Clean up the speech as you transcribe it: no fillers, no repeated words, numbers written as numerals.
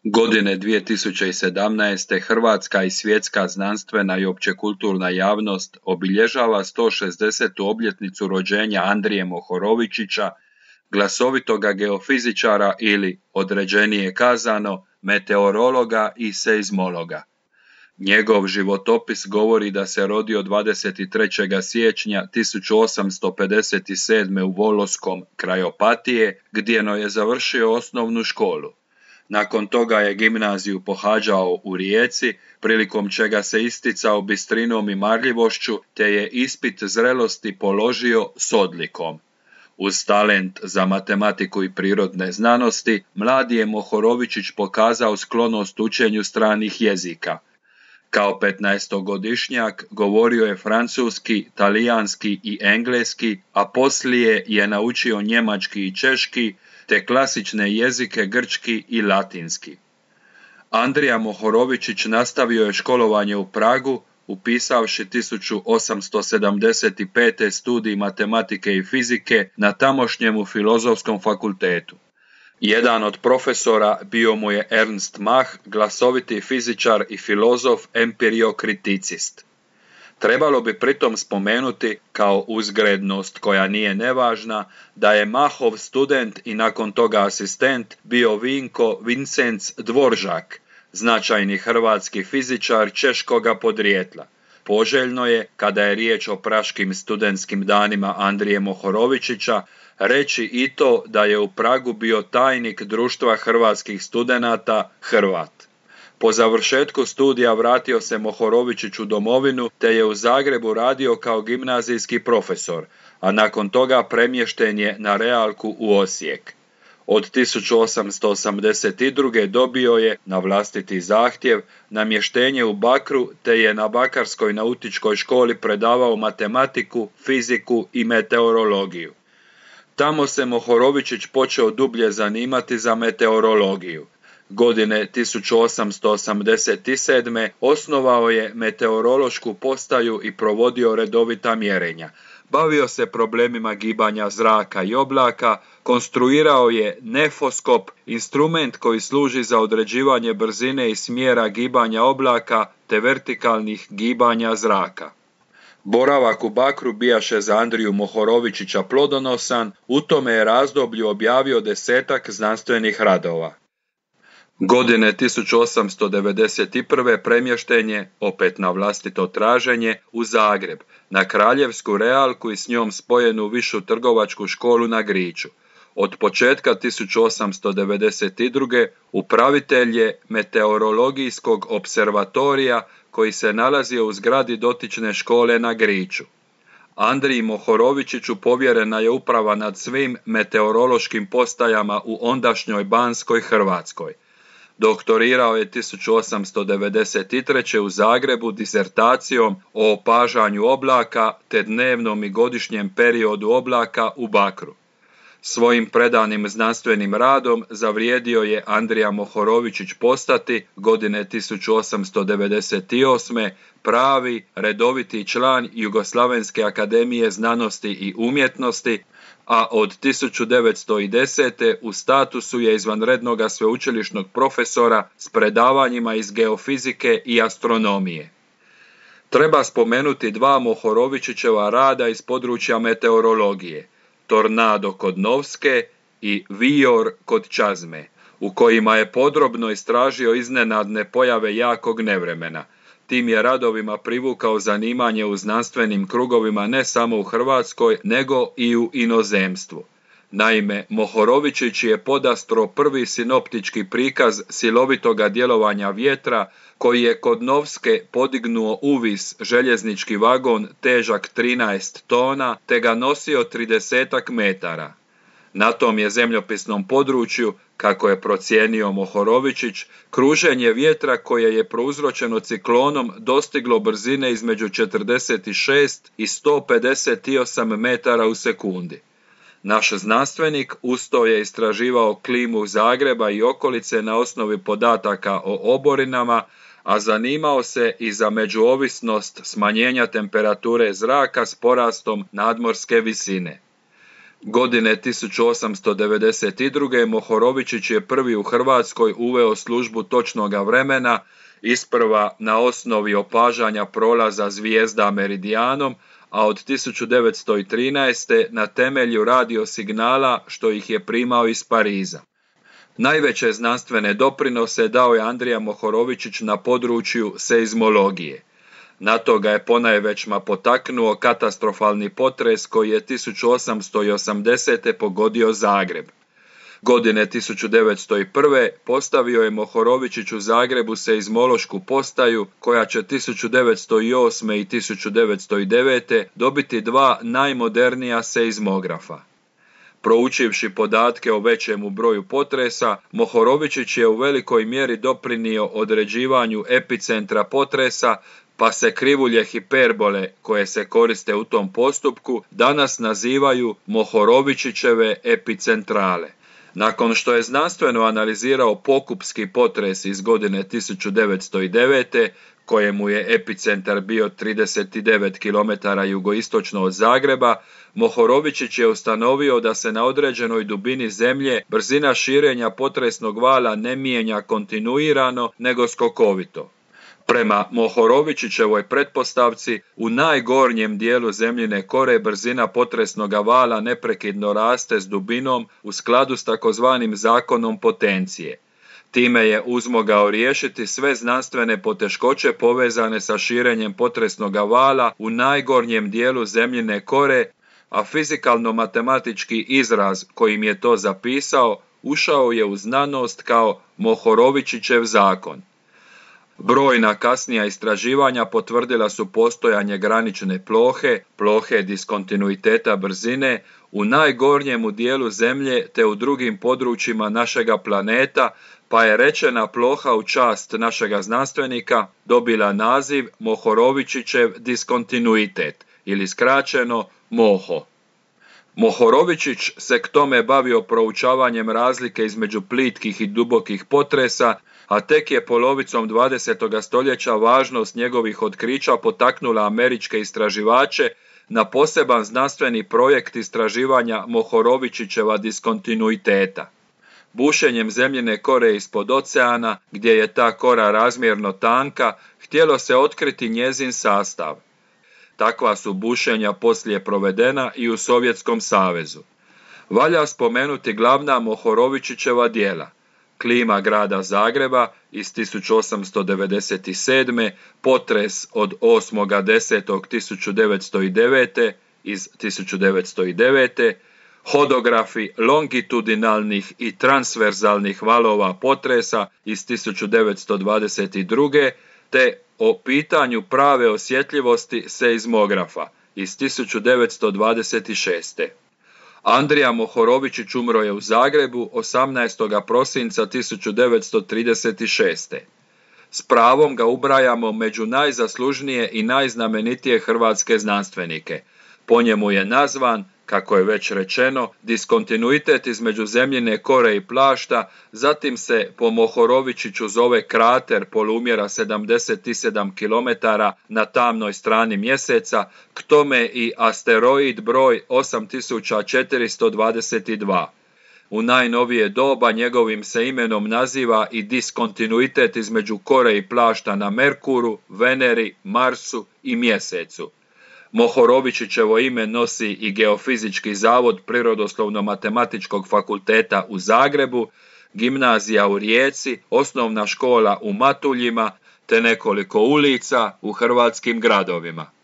Godine 2017. hrvatska i svjetska znanstvena i općekulturna javnost obilježava 160. obljetnicu rođenja Andrije Mohorovičića, glasovitoga geofizičara ili, određenije kazano, meteorologa i seizmologa. Njegov životopis govori da se rodio 23. siječnja 1857. u Voloskom kraj Opatije, gdje je završio osnovnu školu. Nakon toga je gimnaziju pohađao u Rijeci, prilikom čega se isticao bistrinom i marljivošću, te je ispit zrelosti položio s odlikom. Uz talent za matematiku i prirodne znanosti, mladi je Mohorovičić pokazao sklonost učenju stranih jezika. Kao 15-godišnjak govorio je francuski, talijanski i engleski, a poslije je naučio njemački i češki, te klasične jezike grčki i latinski. Andrija Mohorovičić nastavio je školovanje u Pragu, upisavši 1875. studij matematike i fizike na tamošnjemu filozofskom fakultetu. Jedan od profesora bio mu je Ernst Mach, glasoviti fizičar i filozof empiriokriticist. Trebalo bi pritom spomenuti, kao uzgrednost koja nije nevažna, da je Machov student i nakon toga asistent bio Vinko Vincenc Dvoržak, značajni hrvatski fizičar češkoga podrijetla. Poželjno je, kada je riječ o praškim studentskim danima Andrije Mohorovičića, reći i to da je u Pragu bio tajnik Društva hrvatskih studenata Hrvat. Po završetku studija vratio se Mohorovičić u domovinu, te je u Zagrebu radio kao gimnazijski profesor, a nakon toga premješten je na realku u Osijek. Od 1882. dobio je, na vlastiti zahtjev, namještenje u Bakru, te je na Bakarskoj nautičkoj školi predavao matematiku, fiziku i meteorologiju. Tamo se Mohorovičić počeo dublje zanimati za meteorologiju. Godine 1887. osnovao je meteorološku postaju i provodio redovita mjerenja. Bavio se problemima gibanja zraka i oblaka, konstruirao je nefoskop, instrument koji služi za određivanje brzine i smjera gibanja oblaka te vertikalnih gibanja zraka. Boravak u Bakru bijaše za Andriju Mohorovičića plodonosan, u tome je razdoblju objavio 10-ak znanstvenih radova. Godine 1891. premješten je, opet na vlastito traženje, u Zagreb, na Kraljevsku realku i s njom spojenu Višu trgovačku školu na Griču. Od početka 1892. upravitelj je meteorologijskog observatorija koji se nalazio u zgradi dotične škole na Griču. Andriji Mohorovičiću povjerena je uprava nad svim meteorološkim postajama u ondašnjoj Banskoj Hrvatskoj. Doktorirao je 1893. u Zagrebu disertacijom o opažanju oblaka te dnevnom i godišnjem periodu oblaka u Bakru. Svojim predanim znanstvenim radom zavrijedio je Andrija Mohorovičić postati, godine 1898. pravi, redoviti član Jugoslavenske akademije znanosti i umjetnosti, a od 1910. u statusu je izvanrednoga sveučilišnog profesora s predavanjima iz geofizike i astronomije. Treba spomenuti dva Mohorovičićeva rada iz područja meteorologije, Tornado kod Novske i Vijor kod Čazme, u kojima je podrobno istražio iznenadne pojave jakog nevremena. Tim je radovima privukao zanimanje u znanstvenim krugovima ne samo u Hrvatskoj, nego i u inozemstvu. Naime, Mohorovičić je podastro prvi sinoptički prikaz silovitoga djelovanja vjetra, koji je kod Novske podignuo uvis željeznički vagon težak 13 tona, te ga nosio 30 metara. Na tom je zemljopisnom području, kako je procijenio Mohorovičić, kruženje vjetra koje je prouzročeno ciklonom dostiglo brzine između 46 i 158 metara u sekundi. Naš znanstvenik usto je istraživao klimu Zagreba i okolice na osnovi podataka o oborinama, a zanimao se i za međuovisnost smanjenja temperature zraka s porastom nadmorske visine. Godine 1892. Mohorovičić je prvi u Hrvatskoj uveo službu točnoga vremena, isprva na osnovi opažanja prolaza zvijezda meridijanom, a od 1913. na temelju radiosignala što ih je primao iz Pariza. Najveće znanstvene doprinose dao je Andrija Mohorovičić na području seizmologije. Na to ga je ponajvećma potaknuo katastrofalni potres koji je 1880. pogodio Zagreb. Godine 1901. postavio je Mohorovičić u Zagrebu seizmološku postaju koja će 1908. i 1909. dobiti dva najmodernija seizmografa. Proučivši podatke o većemu broju potresa, Mohorovičić je u velikoj mjeri doprinio određivanju epicentra potresa, pa se krivulje hiperbole koje se koriste u tom postupku danas nazivaju Mohorovičićeve epicentrale. Nakon što je znanstveno analizirao Pokupski potres iz godine 1909. kojemu je epicentar bio 39 km jugoistočno od Zagreba, Mohorovičić je ustanovio da se na određenoj dubini zemlje brzina širenja potresnog vala ne mijenja kontinuirano nego skokovito. Prema Mohorovičićevoj pretpostavci, u najgornjem dijelu zemljine kore brzina potresnog vala neprekidno raste s dubinom u skladu s takozvanim zakonom potencije. Time je uzmogao riješiti sve znanstvene poteškoće povezane sa širenjem potresnog vala u najgornjem dijelu zemljine kore, a fizikalno-matematički izraz kojim je to zapisao ušao je u znanost kao Mohorovičićev zakon. Brojna kasnija istraživanja potvrdila su postojanje granične plohe diskontinuiteta brzine u najgornjemu dijelu zemlje te u drugim područjima našega planeta, pa je rečena ploha u čast našega znanstvenika dobila naziv Mohorovičićev diskontinuitet ili skraćeno MOHO. Mohorovičić se k tome bavio proučavanjem razlike između plitkih i dubokih potresa, a tek je polovicom 20. stoljeća važnost njegovih otkrića potaknula američke istraživače na poseban znanstveni projekt istraživanja Mohorovičićeva diskontinuiteta. Bušenjem zemljine kore ispod oceana, gdje je ta kora razmjerno tanka, htjelo se otkriti njezin sastav. Takva su bušenja poslije provedena i u Sovjetskom savezu. Valja spomenuti glavna Mohorovičićeva djela: Klima grada Zagreba iz 1897. Potres od 8.10.1909. iz 1909. Hodografi longitudinalnih i transverzalnih valova potresa iz 1922. te o pitanju prave osjetljivosti seizmografa iz 1926. Andrija Mohorovičić umro je u Zagrebu 18. prosinca 1936. S pravom ga ubrajamo među najzaslužnije i najznamenitije hrvatske znanstvenike. Po njemu je nazvan, kako je već rečeno, diskontinuitet između zemljine kore i plašta, zatim se po Mohorovičiću zove krater polumjera 77 km na tamnoj strani mjeseca, k tome i asteroid broj 8422. U najnovije doba njegovim se imenom naziva i diskontinuitet između kore i plašta na Merkuru, Veneri, Marsu i Mjesecu. Mohorovičićevo ime nosi i Geofizički zavod Prirodoslovno-matematičkog fakulteta u Zagrebu, gimnazija u Rijeci, osnovna škola u Matuljima te nekoliko ulica u hrvatskim gradovima.